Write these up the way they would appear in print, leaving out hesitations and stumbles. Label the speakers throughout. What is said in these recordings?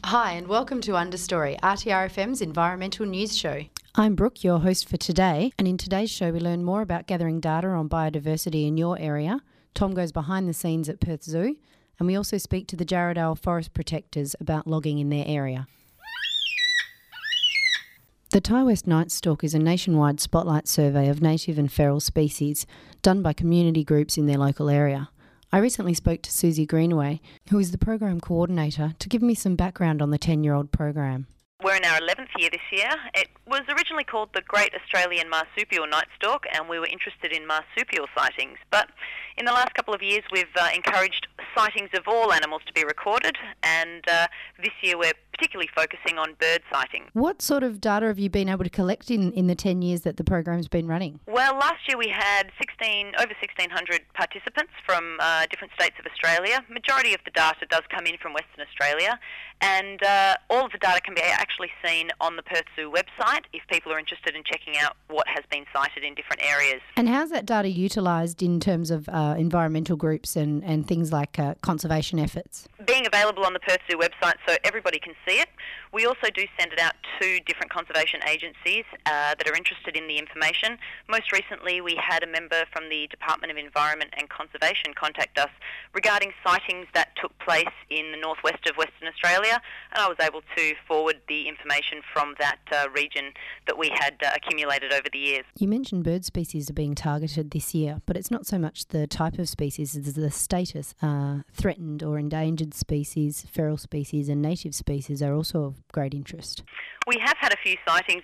Speaker 1: Hi and welcome to Understory, RTRFM's environmental news show.
Speaker 2: I'm Brooke, your host for today, and in today's show we learn more about gathering data on biodiversity in your area. Tom goes behind the scenes at Perth Zoo, and we also speak to the Jarrahdale Forest Protectors about logging in their area. The Tai West Night Stalk is a nationwide spotlight survey of native and feral species done by community groups in their local area. I recently spoke to Susie Greenaway, who is the program coordinator, to give me some background on the 10-year-old program.
Speaker 3: We're in our 11th year this year. It was originally called the Great Australian Marsupial Night Stalk, and we were interested in marsupial sightings. But in the last couple of years, we've encouraged sightings of all animals to be recorded, and this year we're particularly focusing on bird sightings.
Speaker 2: What sort of data have you been able to collect in the 10 years that the program's been running?
Speaker 3: Well, last year we had over 1,600 participants from different states of Australia. Majority of the data does come in from Western Australia, and all of the data can be actually seen on the Perth Zoo website if people are interested in checking out what has been sighted in different areas.
Speaker 2: And how's that data utilised in terms of environmental groups and things like conservation efforts?
Speaker 3: Being available on the Perth Zoo website so everybody can see it. We also do send it out to different conservation agencies that are interested in the information. Most recently we had a member from the Department of Environment and Conservation contact us regarding sightings that took place in the northwest of Western Australia, and I was able to forward the information from that region that we had accumulated over the years.
Speaker 2: You mentioned bird species are being targeted this year, but it's not so much the type of species as the status. Threatened or endangered species, feral species and native species are also of great interest.
Speaker 3: We have had a few sightings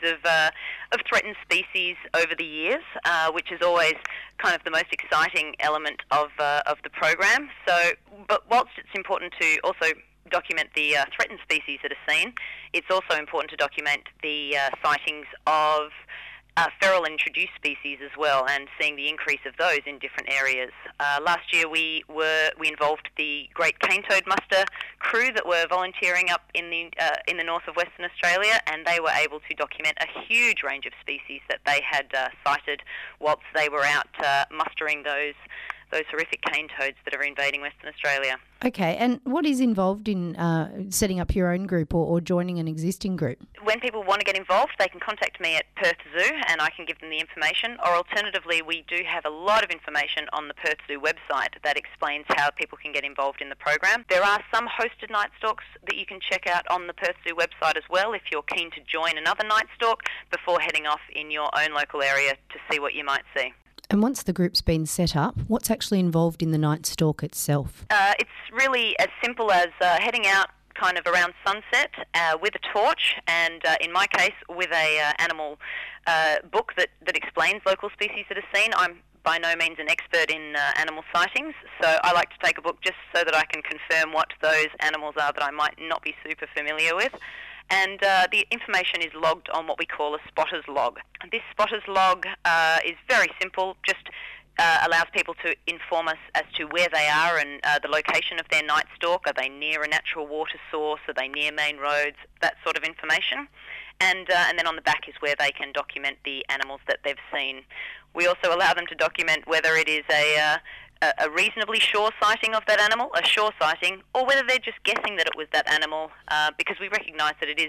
Speaker 3: of threatened species over the years, which is always kind of the most exciting element of the program. But whilst it's important to also document the threatened species that are seen, it's also important to document the sightings of feral and introduced species as well, and seeing the increase of those in different areas. Last year we involved the Great Cane Toad Muster crew that were volunteering up in the north of Western Australia, and they were able to document a huge range of species that they had sighted whilst they were out mustering those horrific cane toads that are invading Western Australia.
Speaker 2: Okay, and what is involved in setting up your own group or joining an existing group?
Speaker 3: When people want to get involved, they can contact me at Perth Zoo and I can give them the information, or alternatively we do have a lot of information on the Perth Zoo website that explains how people can get involved in the program. There are some hosted night stalks that you can check out on the Perth Zoo website as well if you're keen to join another night stalk before heading off in your own local area to see what you might see.
Speaker 2: And once the group's been set up, what's actually involved in the night stalk itself?
Speaker 3: It's really as simple as heading out kind of around sunset with a torch, and in my case with a animal book that explains local species that are seen. I'm by no means an expert in animal sightings, so I like to take a book just so that I can confirm what those animals are that I might not be super familiar with. And the information is logged on what we call a spotter's log. This spotter's log is very simple, just allows people to inform us as to where they are and the location of their night stalk. Are they near a natural water source? Are they near main roads? That sort of information. And then on the back is where they can document the animals that they've seen. We also allow them to document whether it is a reasonably sure sighting of that animal, a sure sighting, or whether they're just guessing that it was that animal, because we recognise that it is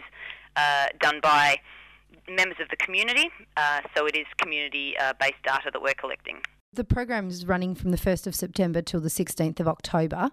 Speaker 3: done by members of the community, so it is community-based data that we're collecting.
Speaker 2: The program is running from the 1st of September till the 16th of October.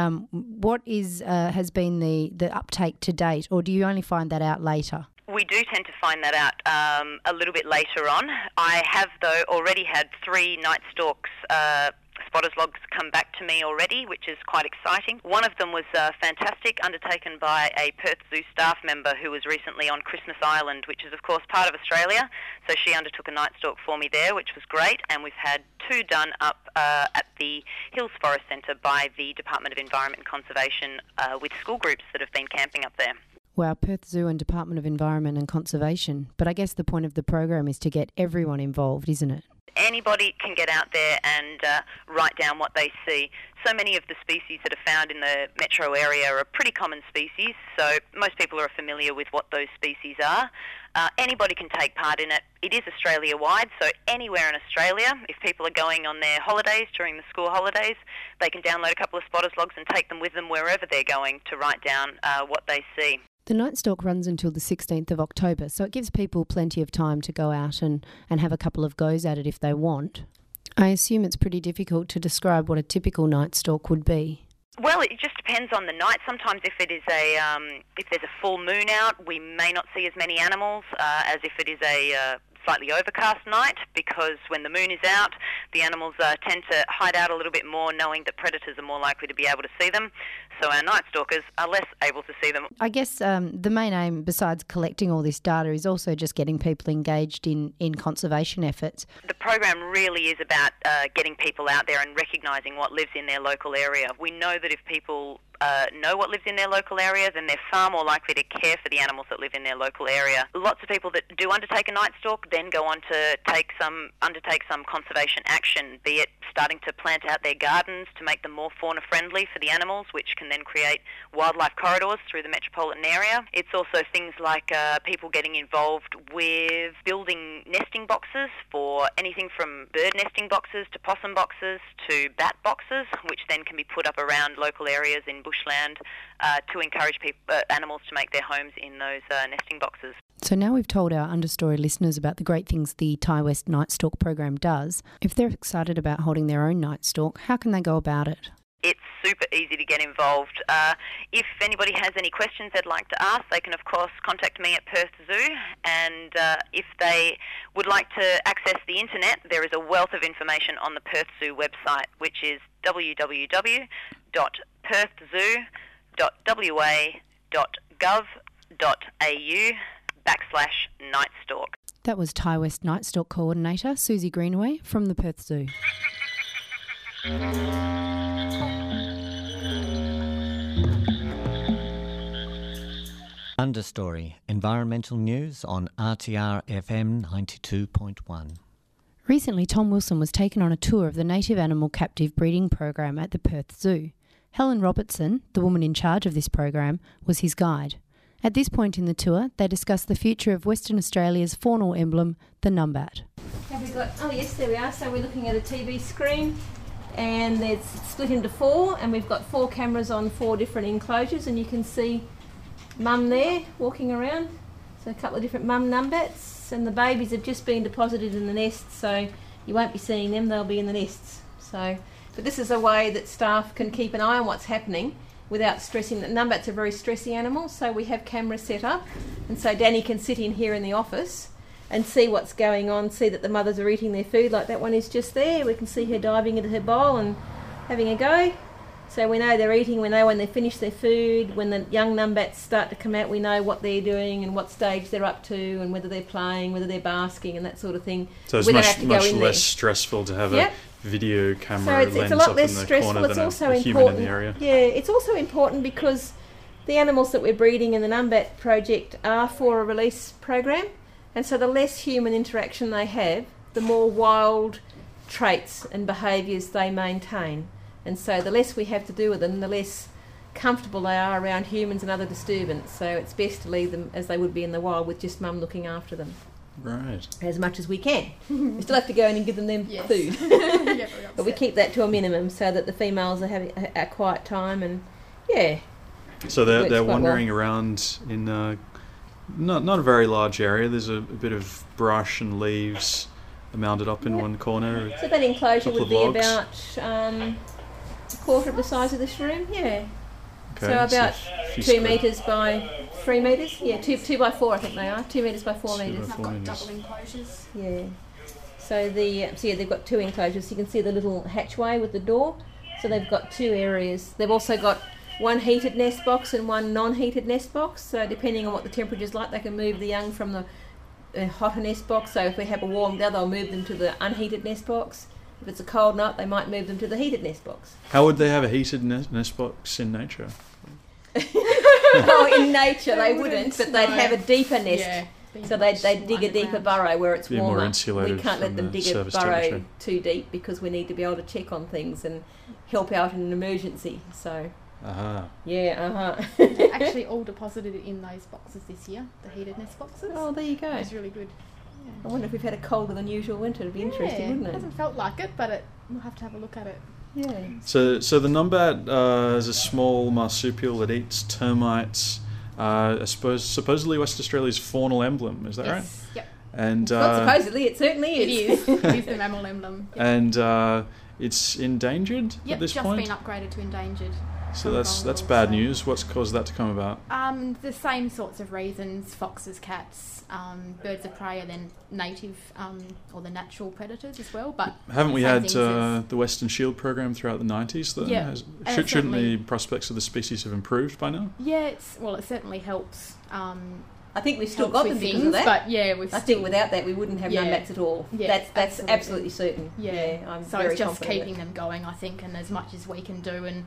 Speaker 2: What has been the uptake to date, or do you only find that out later?
Speaker 3: We do tend to find that out a little bit later on. I have, though, already had 3 night stalks spotters logs come back to me already, which is quite exciting. One of them was fantastic, undertaken by a Perth Zoo staff member who was recently on Christmas Island, which is of course part of Australia. So she undertook a night stalk for me there, which was great, and we've had 2 done up at the Hills Forest Centre by the Department of Environment and Conservation with school groups that have been camping up there.
Speaker 2: Wow, Perth Zoo and Department of Environment and Conservation. But I guess the point of the program is to get everyone involved, isn't it?
Speaker 3: Anybody can get out there and write down what they see. So many of the species that are found in the metro area are pretty common species, so most people are familiar with what those species are. Anybody can take part in it. It is Australia-wide, so anywhere in Australia, if people are going on their holidays during the school holidays, they can download a couple of spotters logs and take them with them wherever they're going to write down what they see.
Speaker 2: The Night Stalk runs until the 16th of October, so it gives people plenty of time to go out and have a couple of goes at it if they want. I assume it's pretty difficult to describe what a typical Night Stalk would be.
Speaker 3: Well, it just depends on the night. Sometimes if it is if there's a full moon out, we may not see as many animals as if it is a slightly overcast night, because when the moon is out, the animals tend to hide out a little bit more, knowing that predators are more likely to be able to see them. So our night stalkers are less able to see them.
Speaker 2: I guess the main aim, besides collecting all this data, is also just getting people engaged in conservation efforts.
Speaker 3: The program really is about getting people out there and recognising what lives in their local area. We know that if people know what lives in their local area, then they're far more likely to care for the animals that live in their local area. Lots of people that do undertake a night stalk then go on to undertake some conservation action, be it starting to plant out their gardens to make them more fauna friendly for the animals, which can then create wildlife corridors through the metropolitan area. It's also things like people getting involved with building nesting boxes for anything from bird nesting boxes to possum boxes to bat boxes, which then can be put up around local areas in bushland to encourage animals to make their homes in those nesting boxes.
Speaker 2: So now we've told our Understory listeners about the great things the Thai West Night Stalk program does. If they're excited about holding their own night stalk, how can they go about it?
Speaker 3: It's super easy to get involved. If anybody has any questions they'd like to ask, they can of course contact me at Perth Zoo, and if they would like to access the internet, there is a wealth of information on the Perth Zoo website, which is www.perthzoo.wa.gov.au/nightstalk.
Speaker 2: That was Thai West Night Stalk Coordinator Susie Greenaway from the Perth Zoo.
Speaker 4: Understory, environmental news on RTR FM 92.1.
Speaker 2: Recently, Tom Wilson was taken on a tour of the native animal captive breeding program at the Perth Zoo. Helen Robertson, the woman in charge of this program, was his guide. At this point in the tour, they discussed the future of Western Australia's faunal emblem, the numbat.
Speaker 5: Have we got? Oh yes, there we are. So we're looking at a TV screen, and it's split into four, and we've got 4 cameras on 4 different enclosures, and you can see Mum there walking around. So a couple of different mum numbats, and the babies have just been deposited in the nests, so you won't be seeing them, they'll be in the nests. But this is a way that staff can keep an eye on what's happening without stressing. That numbats are very stressy animals, so we have cameras set up, and so Danny can sit in here in the office and see what's going on, see that the mothers are eating their food, like that one is just there. We can see her diving into her bowl and having a go. So we know they're eating, we know when they finish their food. When the young numbats start to come out, we know what they're doing and what stage they're up to, and whether they're playing, whether they're basking and that sort of thing.
Speaker 6: So it's much less stressful to have a video camera lens
Speaker 5: it's a lot
Speaker 6: up
Speaker 5: less
Speaker 6: in the
Speaker 5: stressful.
Speaker 6: corner
Speaker 5: It's
Speaker 6: than
Speaker 5: also
Speaker 6: a human
Speaker 5: important.
Speaker 6: in the area.
Speaker 5: Yeah, it's also important because the animals that we're breeding in the Numbat project are for a release program, and so the less human interaction they have, the more wild traits and behaviours they maintain. And so the less we have to do with them, the less comfortable they are around humans and other disturbance. So it's best to leave them as they would be in the wild, with just mum looking after them.
Speaker 6: Right.
Speaker 5: As much as we can. We still have to go in and give them food. But we keep that to a minimum so that the females are having a quiet time, and
Speaker 6: So they're wandering around in not a very large area. There's a bit of brush and leaves mounted up in one corner.
Speaker 5: So that enclosure would be
Speaker 6: logs.
Speaker 5: about a quarter of the size of this room,
Speaker 6: Okay,
Speaker 5: so about 2 metres by 3 metres. Yeah, 2 by 4 I think they are. 2 metres by 4 metres.
Speaker 6: I've got
Speaker 7: double enclosures.
Speaker 5: Yeah. So they've got 2 enclosures. You can see the little hatchway with the door. So they've got 2 areas. They've also got one heated nest box and one non-heated nest box. So depending on what the temperature's like, they can move the young from the hotter nest box. So if we have a warm day, they'll move them to the unheated nest box. If it's a cold night, they might move them to the heated nest box.
Speaker 6: How would they have a heated nest box in nature?
Speaker 5: Oh, in nature they wouldn't, but they'd have a deeper nest.
Speaker 7: Yeah.
Speaker 5: So they'd dig a deeper burrow where it's
Speaker 6: Be more
Speaker 5: warmer.
Speaker 6: insulated
Speaker 5: We can't let
Speaker 6: from
Speaker 5: them
Speaker 6: the
Speaker 5: dig a
Speaker 6: surface
Speaker 5: burrow
Speaker 6: temperature.
Speaker 5: too deep because we need to be able to check on things and help out in an emergency. So Yeah,
Speaker 7: They're actually all deposited in those boxes this year, the heated nest boxes.
Speaker 5: Oh, there you go.
Speaker 7: It's really good. Yeah.
Speaker 5: I wonder if we've had a colder than usual winter. It'd be interesting, wouldn't it?
Speaker 7: It hasn't felt like it, but we'll have to have a look at it.
Speaker 5: Yeah.
Speaker 6: So the numbat is a small marsupial that eats termites. I suppose supposedly West Australia's faunal emblem. Is that right?
Speaker 7: Yep.
Speaker 6: And
Speaker 5: Not supposedly, it certainly is.
Speaker 7: It is. It is the mammal emblem. Yep.
Speaker 6: And it's endangered at this point.
Speaker 7: Just been upgraded to endangered.
Speaker 6: So that's bad news. What's caused that to come about?
Speaker 7: The same sorts of reasons: foxes, cats, birds of prey, and then native or the natural predators as well. But
Speaker 6: haven't we had the Western Shield program throughout the 90s? Shouldn't the prospects of the species have improved by now?
Speaker 7: Yeah, it certainly helps.
Speaker 5: I think we've still got them because of that.
Speaker 7: But yeah,
Speaker 5: I think without that we wouldn't have numbats at all.
Speaker 7: Yeah,
Speaker 5: that's absolutely certain.
Speaker 7: Yeah,
Speaker 5: I'm
Speaker 7: so
Speaker 5: very
Speaker 7: it's just
Speaker 5: confident
Speaker 7: keeping them going, I think, and as much as we can do and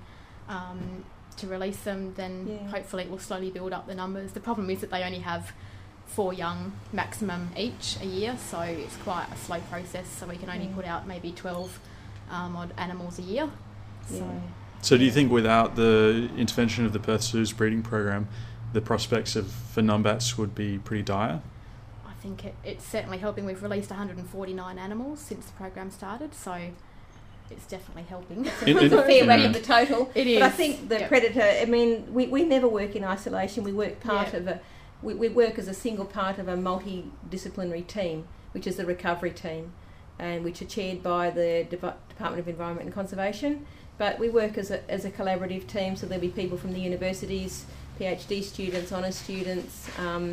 Speaker 7: to release them, then hopefully it will slowly build up the numbers. The problem is that they only have 4 young maximum each a year, so it's quite a slow process. So we can only put out maybe 12 odd animals a year.
Speaker 6: So do you think without the intervention of the Perth Zoo's breeding program, the prospects for numbats would be pretty dire?
Speaker 7: I think it's certainly helping. We've released 149 animals since the program started, so it's definitely helping.
Speaker 5: It's a fair whack of the total.
Speaker 7: It is.
Speaker 5: But I think the predator, I mean, we never work in isolation. We work we work as a single part of a multidisciplinary team, which is the recovery team, and which are chaired by the Department of Environment and Conservation. But we work as a collaborative team, so there'll be people from the universities, PhD students, honours students,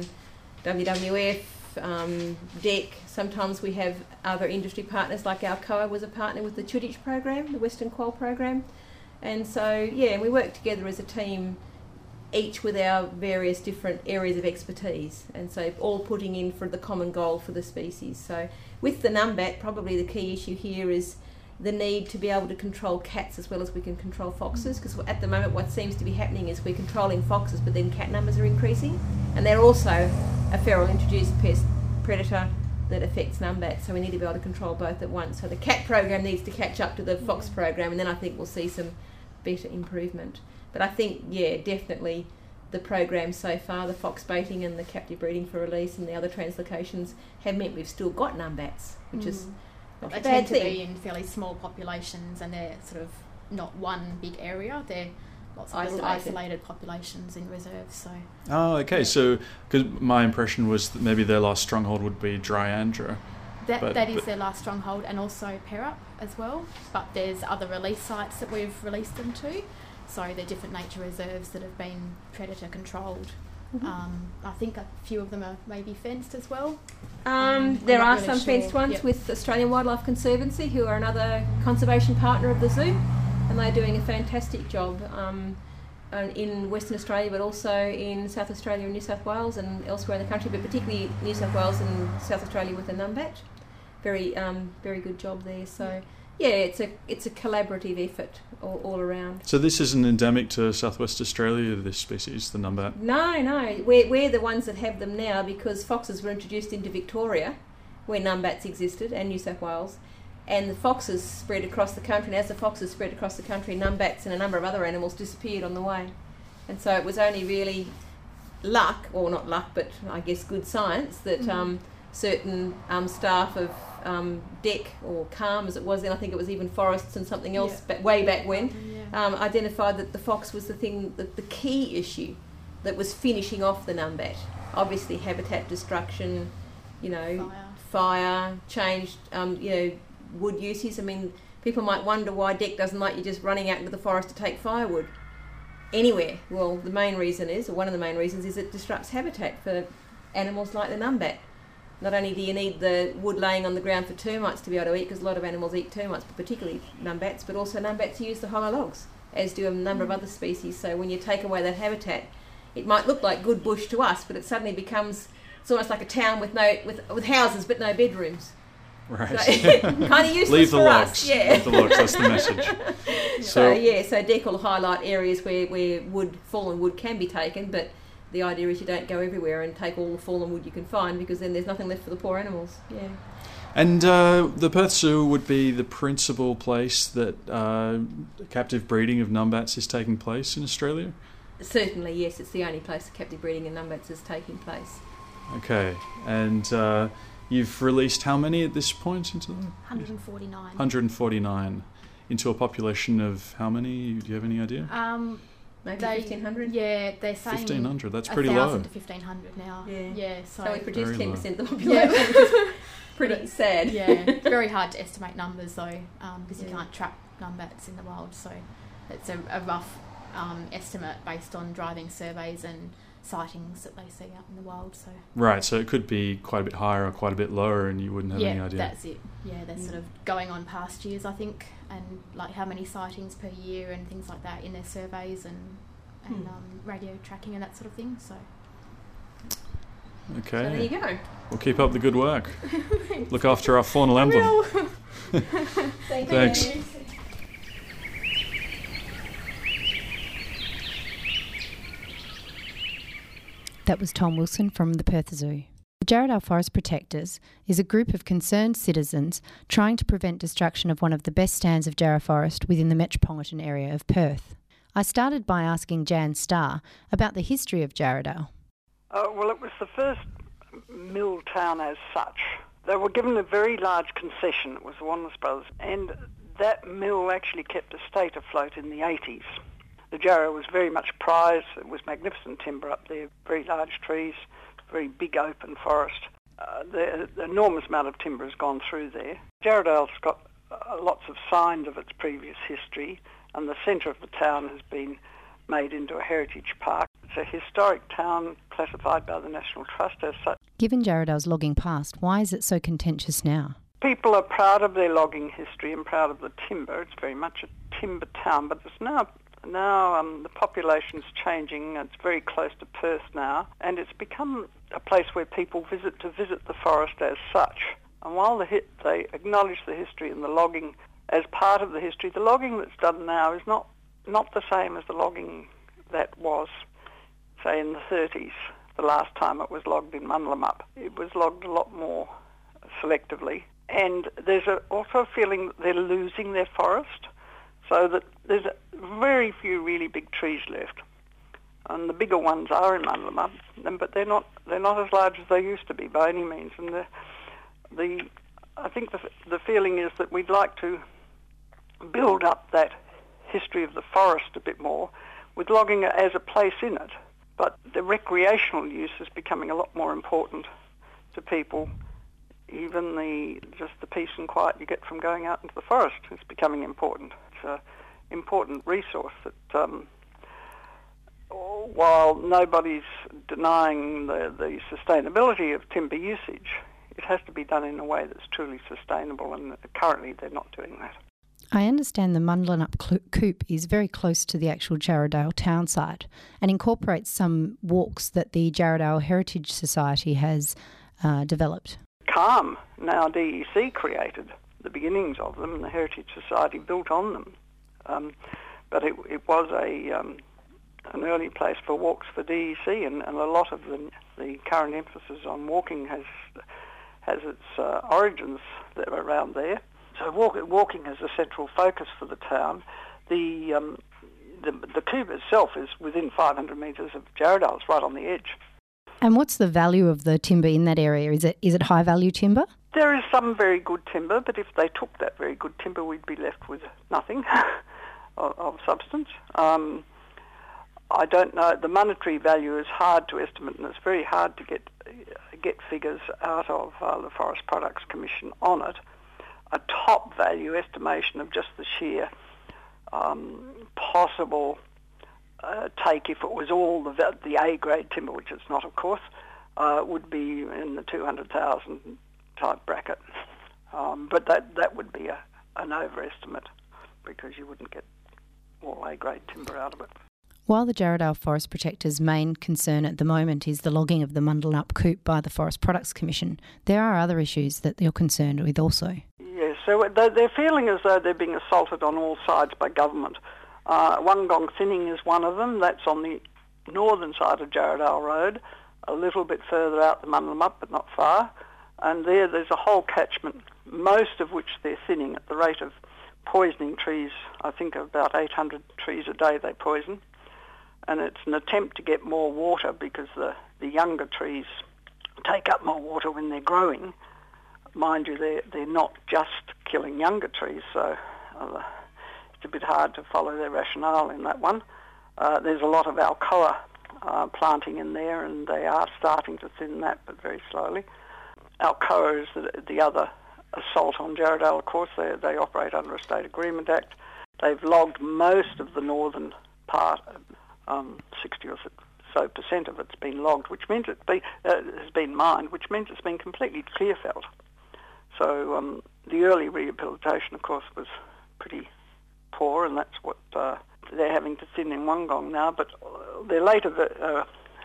Speaker 5: WWF, DEC. Sometimes we have other industry partners, like Alcoa was a partner with the Chudich program, the Western Quoll program. And so, we work together as a team, each with our various different areas of expertise, and so all putting in for the common goal for the species. So with the numbat, probably the key issue here is the need to be able to control cats as well as we can control foxes, because at the moment what seems to be happening is we're controlling foxes, but then cat numbers are increasing, and they're also a feral introduced pest predator that affects numbats, so we need to be able to control both at once. So the cat program needs to catch up to the fox program, and then I think we'll see some better improvement. But I think, definitely the program so far, the fox baiting and the captive breeding for release and the other translocations have meant we've still got numbats, which is not a bad thing.
Speaker 7: They tend to be in fairly small populations, and they're sort of not one big area. They're lots of little isolated populations in reserves. So.
Speaker 6: Oh, okay. So, because my impression was that maybe their last stronghold would be Dryandra.
Speaker 7: That is their last stronghold, and also Perup as well. But there's other release sites that we've released them to. So they're different nature reserves that have been predator controlled. I think a few of them are maybe fenced as well.
Speaker 5: There are some fenced ones with Australian Wildlife Conservancy, who are another conservation partner of the zoo, and they're doing a fantastic job in Western Australia, but also in South Australia and New South Wales and elsewhere in the country, but particularly New South Wales and South Australia with the numbat. Very good job there. So. Yeah, it's a collaborative effort all around.
Speaker 6: So this isn't endemic to Southwest Australia, this species, the numbat?
Speaker 5: No. We're the ones that have them now because foxes were introduced into Victoria, where numbats existed, and New South Wales, and the foxes spread across the country, and as the foxes spread across the country, numbats and a number of other animals disappeared on the way. And so it was only really luck, or not luck, but I guess good science, that certain staff of DEC, or CALM as it was then, I think it was even Forests and something else, but way back when, identified that the fox was the key issue that was finishing off the numbat. Obviously habitat destruction, fire, changed, wood uses. I mean, people might wonder why DEC doesn't like you just running out into the forest to take firewood anywhere. Well, the main reason is, or one of the main reasons, is it disrupts habitat for animals like the numbat. Not only do you need the wood laying on the ground for termites to be able to eat, because a lot of animals eat termites, but particularly numbats, but also numbats use the hollow logs, as do a number of other species. So when you take away that habitat, it might look like good bush to us, but it suddenly becomes, it's almost like a town with houses but no bedrooms.
Speaker 6: Right.
Speaker 5: So, kind of useless
Speaker 6: Leave the
Speaker 5: for
Speaker 6: logs.
Speaker 5: us. Yeah.
Speaker 6: Leave the logs, that's the message.
Speaker 5: So DEC will highlight areas where fallen wood can be taken, but the idea is you don't go everywhere and take all the fallen wood you can find, because then there's nothing left for the poor animals. Yeah.
Speaker 6: And the Perth Zoo would be the principal place that captive breeding of numbats is taking place in Australia?
Speaker 5: Certainly, yes. It's the only place that captive breeding of numbats is taking place.
Speaker 6: Okay. And you've released how many at this point into that?
Speaker 7: 149.
Speaker 6: 149. Into a population of how many? Do you have any idea?
Speaker 5: Maybe 1,500?
Speaker 7: Yeah, they're saying
Speaker 6: 1,500, that's pretty low.
Speaker 7: 1,000 to 1,500 now.
Speaker 5: Yeah,
Speaker 7: so
Speaker 5: we produce 10% of the population,
Speaker 7: yeah.
Speaker 5: which is pretty sad.
Speaker 7: Yeah, very hard to estimate numbers though, because you can't trap numbats in the wild, so it's a rough estimate based on driving surveys and sightings that they see out in the wild. So
Speaker 6: right, so it could be quite a bit higher or quite a bit lower and you wouldn't have any idea.
Speaker 7: Yeah, that's it. Yeah, they're sort of going on past years, I think, and like how many sightings per year and things like that in their surveys and radio tracking and that sort of thing. So
Speaker 6: okay.
Speaker 5: So there you go.
Speaker 6: We'll keep up the good work. Look after our faunal emblem. Thanks.
Speaker 5: You.
Speaker 2: That was Tom Wilson from the Perth Zoo. The Jarrahdale Forest Protectors is a group of concerned citizens trying to prevent destruction of one of the best stands of jarrah forest within the metropolitan area of Perth. I started by asking Jan Starr about the history of Jarrahdale.
Speaker 8: Well, it was the first mill town as such. They were given a very large concession. It was the Wanless Brothers, and that mill actually kept the state afloat in the 80s. The jarrah was very much prized. It was magnificent timber up there, very large trees, very big open forest. The enormous amount of timber has gone through there. Jarrahdale's got lots of signs of its previous history, and the centre of the town has been made into a heritage park. It's a historic town classified by the National Trust as such.
Speaker 2: Given Jarrahdale's logging past, why is it so contentious now?
Speaker 8: People are proud of their logging history and proud of the timber. It's very much a timber town, but it's now the population's changing. It's very close to Perth now, and it's become a place where people visit the forest as such. And while they acknowledge the history and the logging as part of the history, the logging that's done now is not the same as the logging that was, say, in the 30s, the last time it was logged in Munlamup. It was logged a lot more selectively. And there's also a feeling that they're losing their forest, so that there's very few really big trees left. And the bigger ones are in Munlamup, but they're not as large as they used to be by any means. And I think the feeling is that we'd like to build up that history of the forest a bit more, with logging as a place in it. But the recreational use is becoming a lot more important to people. Even just the peace and quiet you get from going out into the forest is becoming important. It's an important resource that, while nobody's denying the sustainability of timber usage, it has to be done in a way that's truly sustainable, and currently they're not doing that.
Speaker 2: I understand the Munlanup Coop is very close to the actual Jarrahdale town site and incorporates some walks that the Jarrahdale Heritage Society has developed.
Speaker 8: CALM, now DEC, created the beginnings of them, and the Heritage Society built on them. But it was an early place for walks for DEC, and a lot of the current emphasis on walking has its origins that are around there. So walking is a central focus for the town. The Coop itself is within 500 metres of Jarrahdale. It's right on the edge.
Speaker 2: And what's the value of the timber in that area? Is it high value timber?
Speaker 8: There is some very good timber, but if they took that very good timber, we'd be left with nothing of substance. I don't know. The monetary value is hard to estimate, and it's very hard to get figures out of the Forest Products Commission on it. A top value estimation of just the sheer possible take, if it was all the A-grade timber, which it's not, of course, would be in the 200,000 type bracket. But that would be an overestimate, because you wouldn't get all A-grade timber out of it.
Speaker 2: While the Jarrahdale Forest Protectors' main concern at the moment is the logging of the Munlanup Coop by the Forest Products Commission, there are other issues that you're concerned with also.
Speaker 8: Yes, so they're feeling as though they're being assaulted on all sides by government. Wollongong Thinning is one of them. That's on the northern side of Jarrahdale Road, a little bit further out the Munlamup, but not far. And there's a whole catchment, most of which they're thinning at the rate of poisoning trees. I think about 800 trees a day they poison. And it's an attempt to get more water because the younger trees take up more water when they're growing. Mind you, they're not just killing younger trees, so it's a bit hard to follow their rationale in that one. There's a lot of Alcoa planting in there, and they are starting to thin that, but very slowly. Alcoa is the other assault on Jarrahdale, of course. They operate under a State Agreement Act. They've logged most of the northern part, 60 or so percent of it's been logged, which means has been mined, which means it's been completely clear-felled. So the early rehabilitation, of course, was pretty poor, and that's what they're having to thin in Wollongong now. But their later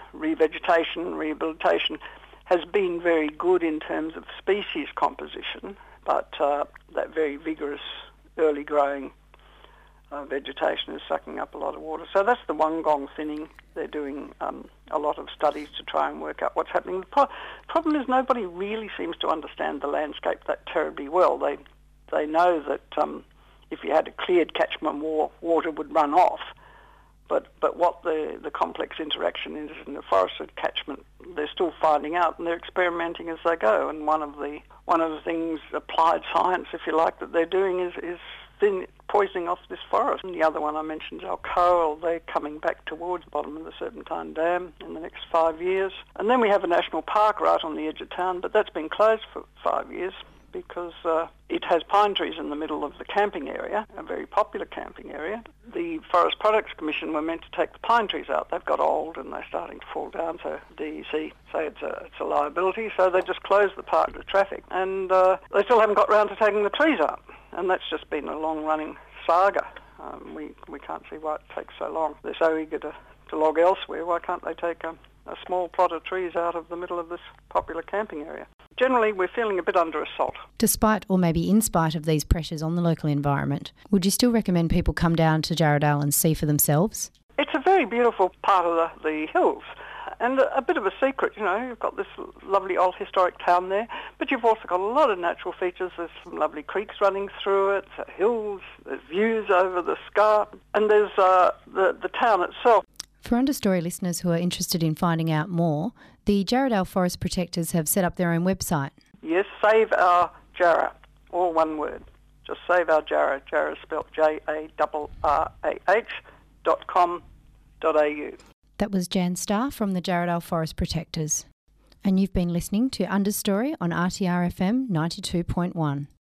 Speaker 8: rehabilitation has been very good in terms of species composition, but that very vigorous early growing vegetation is sucking up a lot of water. So that's the Wollongong thinning. They're doing a lot of studies to try and work out what's happening. The problem is nobody really seems to understand the landscape that terribly well. They know that if you had a cleared catchment, more water would run off. But what the complex interaction is in the forested catchment, they're still finding out, and they're experimenting as they go. And one of the things, applied science, if you like, that they're doing is poisoning off this forest. And the other one I mentioned is Alcoa. They're coming back towards the bottom of the Serpentine Dam in the next 5 years. And then we have a national park right on the edge of town, but that's been closed for 5 years because it has pine trees in the middle of the camping area, a very popular camping area. The Forest Products Commission were meant to take the pine trees out. They've got old and they're starting to fall down, so DEC say it's a liability, so they just closed the park to traffic. And they still haven't got round to taking the trees out. And that's just been a long-running saga. We can't see why it takes so long. They're so eager to log elsewhere. Why can't they take a small plot of trees out of the middle of this popular camping area? Generally, we're feeling a bit under assault.
Speaker 2: Despite, or maybe in spite of these pressures on the local environment, would you still recommend people come down to Jarrahdale and see for themselves?
Speaker 8: It's a very beautiful part of the hills. And a bit of a secret, you've got this lovely old historic town there, but you've also got a lot of natural features. There's some lovely creeks running through it, hills, there's views over the Scarp, and there's the town itself.
Speaker 2: For Understory listeners who are interested in finding out more, the Jarrahdale Forest Protectors have set up their own website.
Speaker 8: Yes, Save Our Jarrah, all one word. Just Save Our Jarrah. Jarrah is spelled JARRAH.com.au.
Speaker 2: That was Jan Starr from the Jarrahdale Forest Protectors. And you've been listening to Understory on RTR FM 92.1.